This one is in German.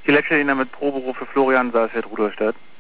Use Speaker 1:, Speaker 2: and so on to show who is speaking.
Speaker 1: Die Lecture mit Proberuf für Florian Saalfeld, Rudolstadt.